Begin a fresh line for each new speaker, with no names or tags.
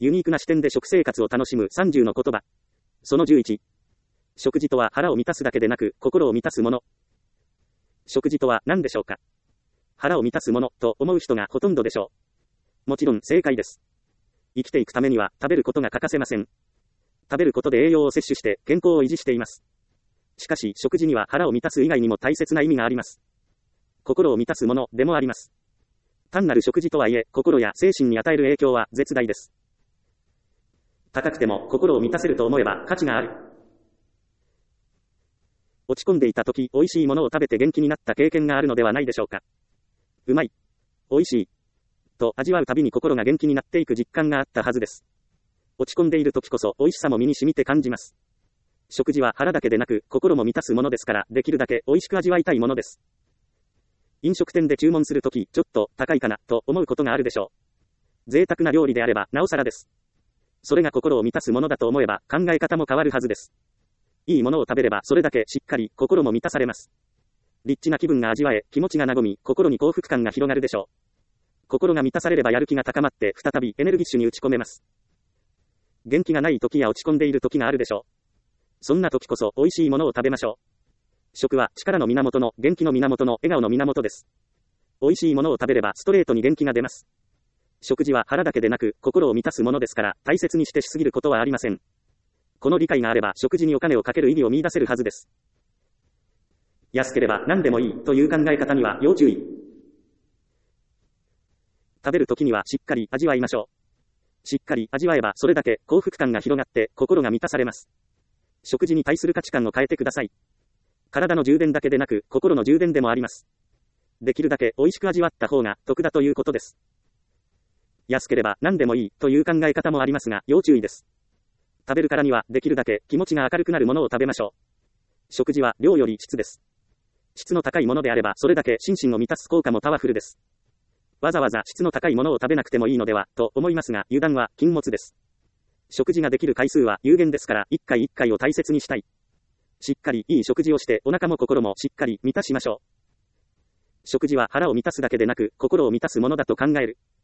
ユニークな視点で食生活を楽しむ30の言葉。その11。食事とは腹を満たすだけでなく、心を満たすもの。食事とは何でしょうか。腹を満たすものと思う人がほとんどでしょう。もちろん正解です。生きていくためには食べることが欠かせません。食べることで栄養を摂取して健康を維持しています。しかし食事には腹を満たす以外にも大切な意味があります。心を満たすものでもあります。単なる食事とはいえ、心や精神に与える影響は絶大です。高くても心を満たせると思えば価値がある。落ち込んでいた時、美味しいものを食べて元気になった経験があるのではないでしょうか。うまい、美味しいと味わうたびに心が元気になっていく実感があったはずです。落ち込んでいる時こそ美味しさも身に染みて感じます。食事は腹だけでなく心も満たすものですから、できるだけ美味しく味わいたいものです。飲食店で注文するとき、ちょっと高いかなと思うことがあるでしょう。贅沢な料理であればなおさらです。それが心を満たすものだと思えば考え方も変わるはずです。いいものを食べればそれだけしっかり心も満たされます。リッチな気分が味わえ、気持ちが和み、心に幸福感が広がるでしょう。心が満たされればやる気が高まって再びエネルギッシュに打ち込めます。元気がない時や落ち込んでいる時があるでしょう。そんな時こそ美味しいものを食べましょう。食は力の源の、元気の源の、笑顔の源です。美味しいものを食べればストレートに元気が出ます。食事は腹だけでなく心を満たすものですから、大切にしてしすぎることはありません。この理解があれば食事にお金をかける意義を見出せるはずです。安ければ何でもいいという考え方には要注意。食べるときにはしっかり味わいましょう。しっかり味わえばそれだけ幸福感が広がって心が満たされます。食事に対する価値観を変えてください。体の充電だけでなく心の充電でもあります。できるだけ美味しく味わった方が得だということです。安ければ何でもいいという考え方もありますが要注意です。食べるからにはできるだけ気持ちが明るくなるものを食べましょう。食事は量より質です。質の高いものであればそれだけ心身を満たす効果もパワフルです。わざわざ質の高いものを食べなくてもいいのではと思いますが、油断は禁物です。食事ができる回数は有限ですから、一回一回を大切にしたい。しっかりいい食事をしてお腹も心もしっかり満たしましょう。食事は腹を満たすだけでなく心を満たすものだと考える。